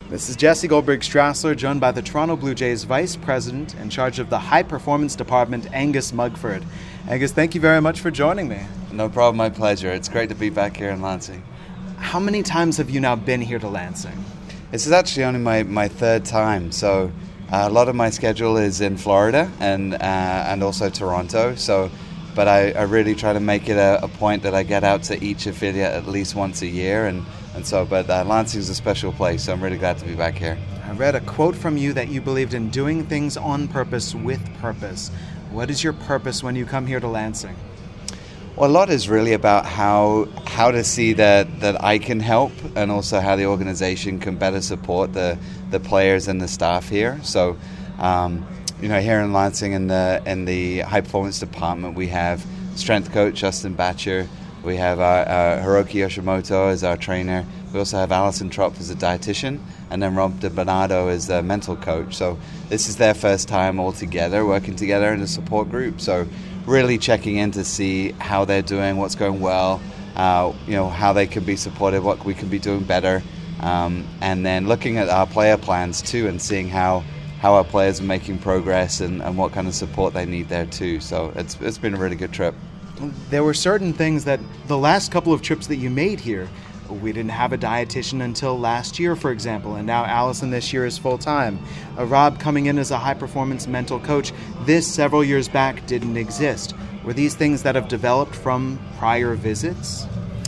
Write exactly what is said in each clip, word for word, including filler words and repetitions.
This is Jesse Goldberg-Strassler, joined by the Toronto Blue Jays Vice President in charge of the High Performance Department, Angus Mugford. Angus, thank you very much for joining me. No problem, my pleasure. It's great to be back here in Lansing. How many times have you now been here to Lansing? This is actually only my, my third time, so uh, a lot of my schedule is in Florida and uh, and also Toronto. So, but I, I really try to make it a, a point that I get out to each affiliate at least once a year, and, and so. But uh, Lansing is a special place, so I'm really glad to be back here. I read a quote from you that you believed in doing things on purpose with purpose. What is your purpose when you come here to Lansing? Well, a lot is really about how how to see that, that I can help, and also how the organization can better support the, the players and the staff here. So, um, you know, here in Lansing in the in the high performance department, we have strength coach Justin Batcher. We have our, our Hiroki Yoshimoto as our trainer. We also have Alison Trop as a dietitian, and then Rob DiBernardo as the mental coach. So this is their first time all together, working together in a support group. So really checking in to see how they're doing, what's going well, uh, you know, how they can be supported, what we can be doing better, um, and then looking at our player plans too, and seeing how, how our players are making progress and, and what kind of support they need there too. So it's it's been a really good trip. There were certain things that the last couple of trips that you made here, we didn't have a dietitian until last year, for example, and now Allison this year is full-time. Uh, Rob coming in as a high-performance mental coach, this several years back didn't exist. Were these things that have developed from prior visits?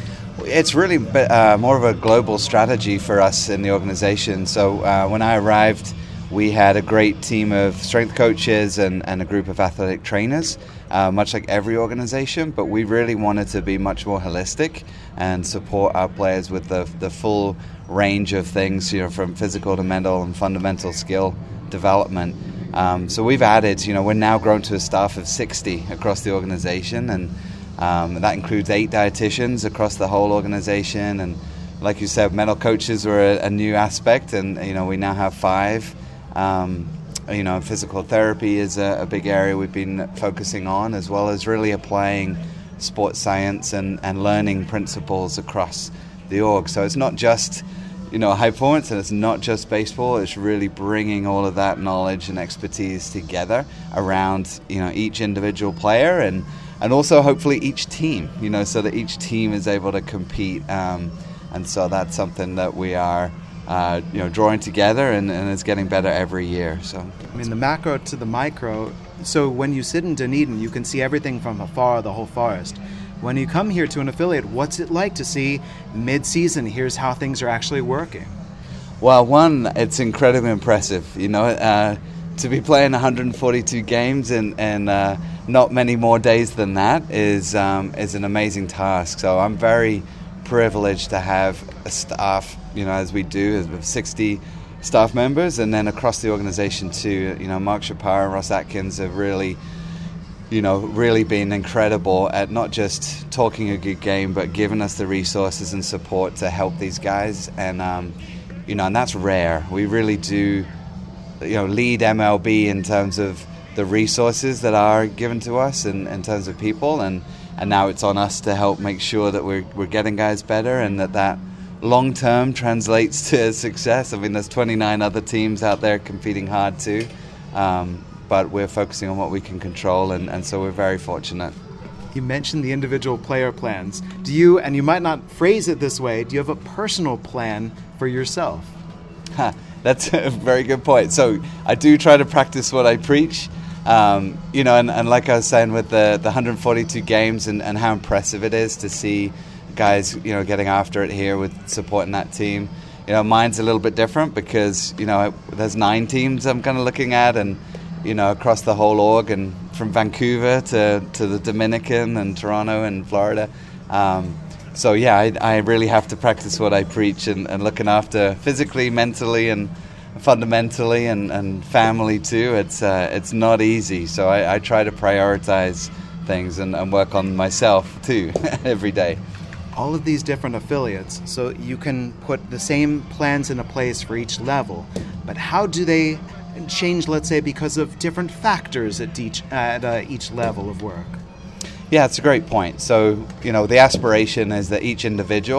It's really uh, more of a global strategy for us in the organization. So uh, when I arrived, we had a great team of strength coaches and, and a group of athletic trainers, uh, much like every organization, but we really wanted to be much more holistic and support our players with the the full range of things, you know, from physical to mental and fundamental skill development. Um, so we've added, you know, we're now grown to a staff of sixty across the organization, and um, that includes eight dietitians across the whole organization. And like you said, mental coaches were a, a new aspect, and, you know, we now have five. Um, you know, physical therapy is a, a big area we've been focusing on, as well as really applying sports science and, and learning principles across the org. So it's not just, you know, high performance, and it's not just baseball. It's really bringing all of that knowledge and expertise together around, you know, each individual player, and and also hopefully each team, you know, so that each team is able to compete. Um, and so that's something that we are Uh, you know, drawing together, and, and it's getting better every year. So, I mean, the macro to the micro. So when you sit in Dunedin, you can see everything from afar, the whole forest. When you come here to an affiliate, what's it like to see mid-season? Here's how things are actually working. Well, one, it's incredibly impressive. You know, uh, to be playing one hundred forty-two games and and uh, not many more days than that is um, is an amazing task. So I'm very privileged to have a staff, you know, as we do, as with sixty staff members, and then across the organization too. You know, Mark Shapiro and Ross Atkins have really, you know, really been incredible at not just talking a good game, but giving us the resources and support to help these guys. And um, you know, and that's rare. We really do, you know, lead M L B in terms of the resources that are given to us, and in terms of people, and and now it's on us to help make sure that we're we're getting guys better, and that that long term translates to success. I mean, there's twenty-nine other teams out there competing hard too, um, but we're focusing on what we can control, and, and so we're very fortunate. You mentioned the individual player plans. Do you, and you might not phrase it this way, do you have a personal plan for yourself? Ha, that's a very good point. So I do try to practice what I preach. Um, you know, and, and like I was saying with the, the one hundred forty-two games, and, and how impressive it is to see guys, you know, getting after it here with supporting that team. You know, mine's a little bit different because, you know, there's nine teams I'm kind of looking at, and, you know, across the whole org, and from Vancouver to, to the Dominican and Toronto and Florida. Um, so, yeah, I, I really have to practice what I preach, and, and looking after physically, mentally, and fundamentally, and, and family too. It's uh, it's not easy. So I, I try to prioritize things, and, and work on myself too every day. All of these different affiliates, so you can put the same plans into place for each level, but how do they change, let's say, because of different factors at each at uh, each level of work? Yeah, it's a great point. So, you know, the aspiration is that each individual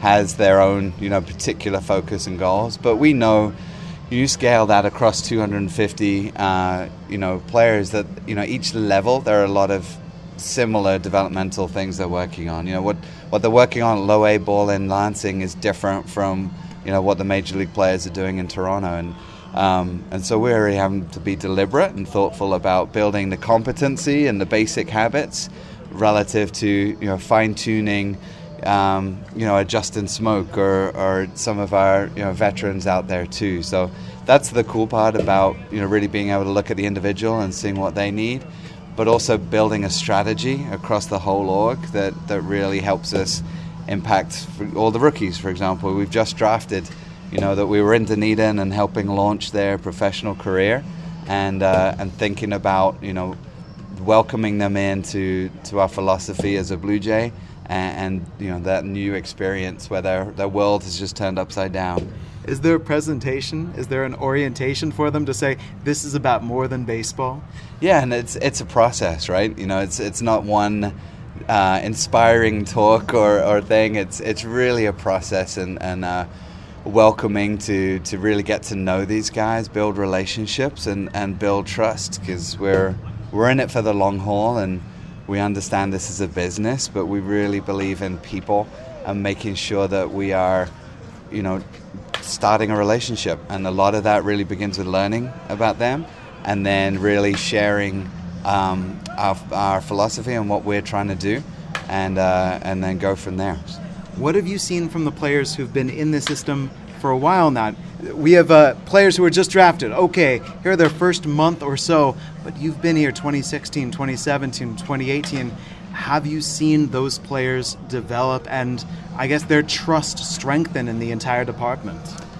has their own, you know, particular focus and goals. But we know you scale that across two hundred fifty, uh, you know, players that, you know, each level there are a lot of similar developmental things they're working on. You know, what what they're working on at low A ball in Lansing is different from, you know, what the major league players are doing in Toronto, and um, and so we're really having to be deliberate and thoughtful about building the competency and the basic habits relative to, you know, fine tuning. Um, you know, a Justin Smoke or, or some of our, you know, veterans out there too. So that's the cool part about, you know, really being able to look at the individual and seeing what they need, but also building a strategy across the whole org that, that really helps us impact all the rookies. For example, we've just drafted, you know, that we were in Dunedin and helping launch their professional career, and uh, and thinking about, you know, welcoming them into to our philosophy as a Blue Jay. And, and you know, that new experience where their their world has just turned upside down. Is there a presentation? Is there an orientation for them to say this is about more than baseball? Yeah, and it's it's a process, right? You know, it's it's not one uh, inspiring talk or, or thing. It's it's really a process and and uh, welcoming to to really get to know these guys, build relationships, and, and build trust, because we're we're in it for the long haul, and we understand this is a business, but we really believe in people and making sure that we are, you know, starting a relationship. And a lot of that really begins with learning about them and then really sharing um, our, our philosophy and what we're trying to do, and uh, and then go from there. What have you seen from the players who've been in the system for a while now? We have uh, players who were just drafted. Okay, here are their first month or so, but you've been here twenty sixteen, twenty seventeen, twenty eighteen. Have you seen those players develop and, I guess, their trust strengthen in the entire department?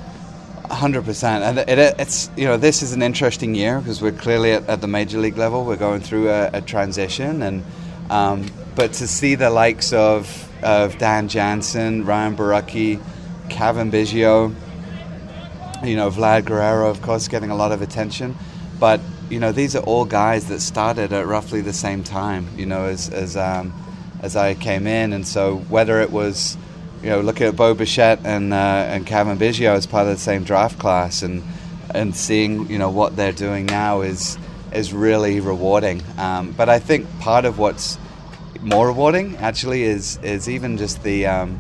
one hundred percent. And it, it, it's, you know, this is an interesting year because we're clearly at, at the major league level. We're going through a, a transition, and um, but to see the likes of of Dan Jansen, Ryan Borucki, Cavan Biggio, you know, Vlad Guerrero, of course, getting a lot of attention. But, you know, these are all guys that started at roughly the same time, you know, as as um, as I came in. And so whether it was, you know, looking at Bo Bichette and uh, and Cavan Biggio as part of the same draft class, and and seeing, you know, what they're doing now is is really rewarding. Um, but I think part of what's more rewarding, actually, is is even just the um,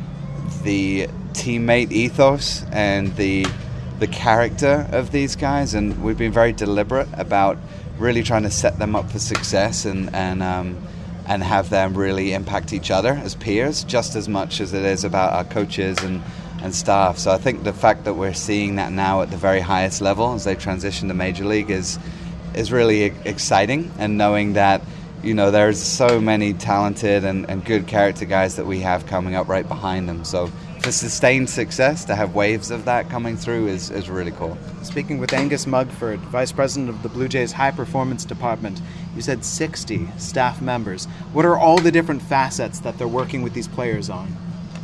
the teammate ethos and the the character of these guys, and we've been very deliberate about really trying to set them up for success and and um, and have them really impact each other as peers just as much as it is about our coaches and, and staff. So I think the fact that we're seeing that now at the very highest level as they transition to Major League is is really exciting, and knowing that, you know, there's so many talented and, and good character guys that we have coming up right behind them. So for sustained success, to have waves of that coming through is, is really cool. Speaking with Angus Mugford, Vice President of the Blue Jays High Performance Department, you said sixty staff members. What are all the different facets that they're working with these players on?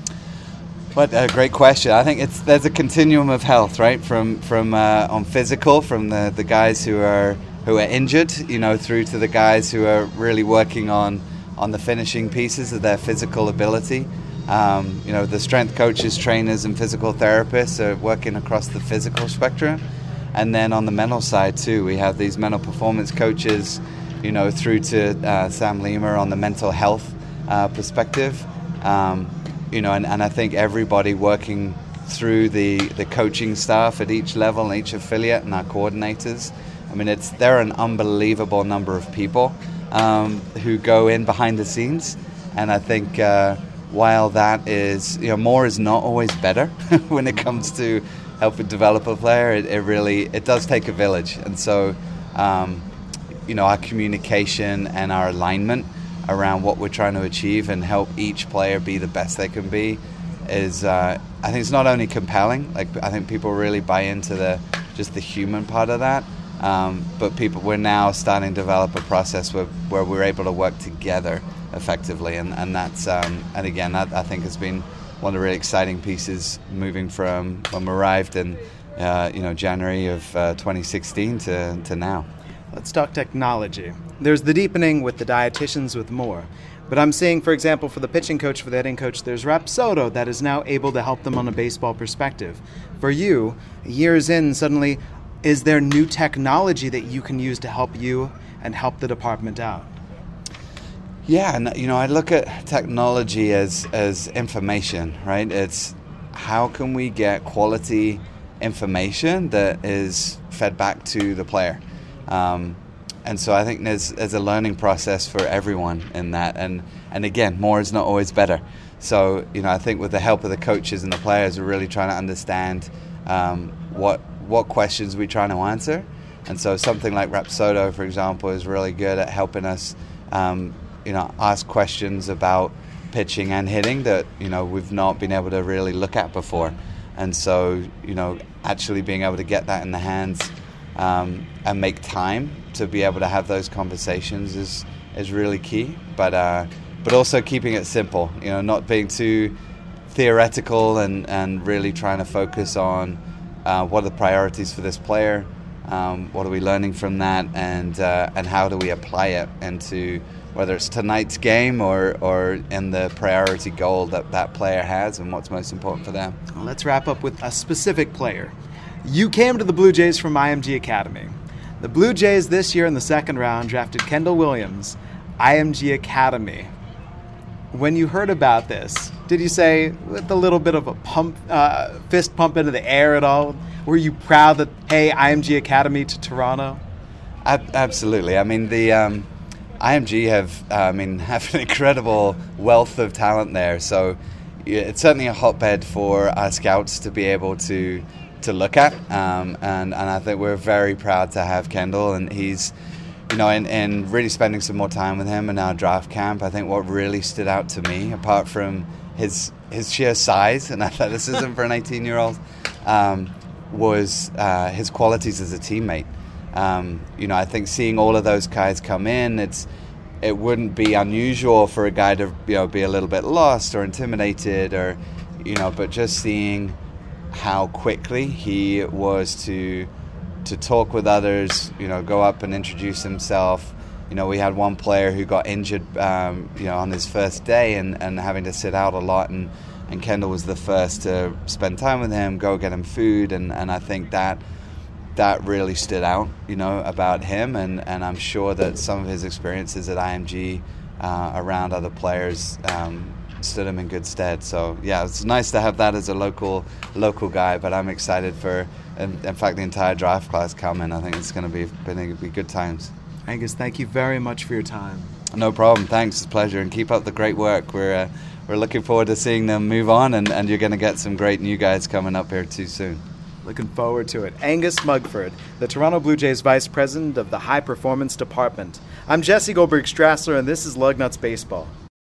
But a great question. I think it's there's a continuum of health, right? From from uh, on physical, from the, the guys who are who are injured, you know, through to the guys who are really working on on the finishing pieces of their physical ability. Um, you know, the strength coaches, trainers, and physical therapists are working across the physical spectrum. And then on the mental side, too, we have these mental performance coaches, you know, through to uh, Sam Lima on the mental health uh, perspective. Um, you know, and, and I think everybody working through the, the coaching staff at each level and each affiliate, and our coordinators. I mean, it's they're an unbelievable number of people um, who go in behind the scenes. And I think... Uh, While that is, you know, more is not always better when it comes to helping develop a player. It, it really, it does take a village. And so, um, you know, our communication and our alignment around what we're trying to achieve and help each player be the best they can be is, uh, I think it's not only compelling, like I think people really buy into the, just the human part of that. Um, but people, we're now starting to develop a process where, where we're able to work together effectively, and, and that's um, and again that I think has been one of the really exciting pieces moving from when we arrived in uh, you know January of uh, twenty sixteen to, to now. Let's talk technology. There's the deepening with the dietitians with more, But I'm seeing, for example, for the pitching coach, for the hitting coach, there's Rapsodo that is now able to help them on a baseball perspective. For you, years in, suddenly, is there new technology that you can use to help you and help the department out? Yeah, and you know, I look at technology as as information, right? It's how can we get quality information that is fed back to the player. Um, and so I think there's, there's a learning process for everyone in that. And, and again, more is not always better. So, you know, I think with the help of the coaches and the players, we're really trying to understand um, what what questions we're trying to answer. And so something like Rapsodo, for example, is really good at helping us um, you know, ask questions about pitching and hitting that, you know, we've not been able to really look at before. And so, you know, actually being able to get that in the hands um, and make time to be able to have those conversations is is really key. But uh, but also keeping it simple, you know, not being too theoretical and, and really trying to focus on uh, what are the priorities for this player, um, what are we learning from that, and uh, and how do we apply it into whether it's tonight's game or, or in the priority goal that that player has and what's most important for them. Well, let's wrap up with a specific player. You came to the Blue Jays from I M G Academy. The Blue Jays this year in the second round drafted Kendall Williams, I M G Academy. When you heard about this, did you say with a little bit of a pump, uh, fist pump into the air at all? Were you proud that, hey, I M G Academy to Toronto? Ab- absolutely. I mean, the... Um, I M G have, uh, I mean, have an incredible wealth of talent there. So yeah, it's certainly a hotbed for our scouts to be able to to look at. Um, and, and I think we're very proud to have Kendall. And he's, you know, in, in really spending some more time with him in our draft camp, I think what really stood out to me, apart from his his sheer size and athleticism for an eighteen-year-old, um, was uh, his qualities as a teammate. Um, you know, I think seeing all of those guys come in, it's it wouldn't be unusual for a guy to, you know, be a little bit lost or intimidated, or, you know, but just seeing how quickly he was to to talk with others, you know, go up and introduce himself. You know, we had one player who got injured, um, you know, on his first day and, and having to sit out a lot, and, and Kendall was the first to spend time with him, go get him food, and, and I think that that really stood out, you know, about him, and, and I'm sure that some of his experiences at I M G uh, around other players um, stood him in good stead. So yeah, it's nice to have that as a local local guy, but I'm excited for, in, in fact, the entire draft class coming. I think it's going to be, be, be good times. Angus, thank you very much for your time. No problem. Thanks. It's a pleasure, and keep up the great work. We're uh, we're looking forward to seeing them move on, and, and you're going to get some great new guys coming up here too soon. Looking forward to it. Angus Mugford, the Toronto Blue Jays Vice President of the High Performance Department. I'm Jesse Goldberg-Strassler, and this is Lugnuts Baseball.